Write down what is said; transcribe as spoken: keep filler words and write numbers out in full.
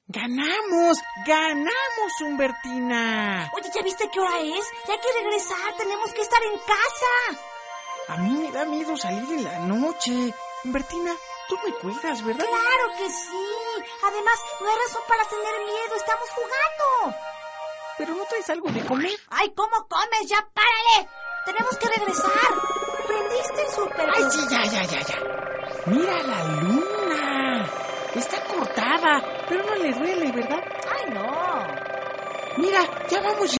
¡Ganamos! ¡Ganamos, Humbertina! Oye, ¿ya viste qué hora es? Ya hay que regresar, tenemos que estar en casa. A mí me da miedo salir en la noche. Humbertina, tú me cuidas, ¿verdad? ¡Claro que sí! Además, no hay razón para tener miedo, estamos jugando. ¿Pero no traes algo de comer? ¡Ay, cómo comes! ¡Ya párale! Tenemos que regresar. ¿Prendiste el súper? ¡Ay, sí, ya, ya, ya, ya! ¡Mira la luna! Está cortada, pero no le duele, ¿verdad? ¡Ay, no! Mira, ya vamos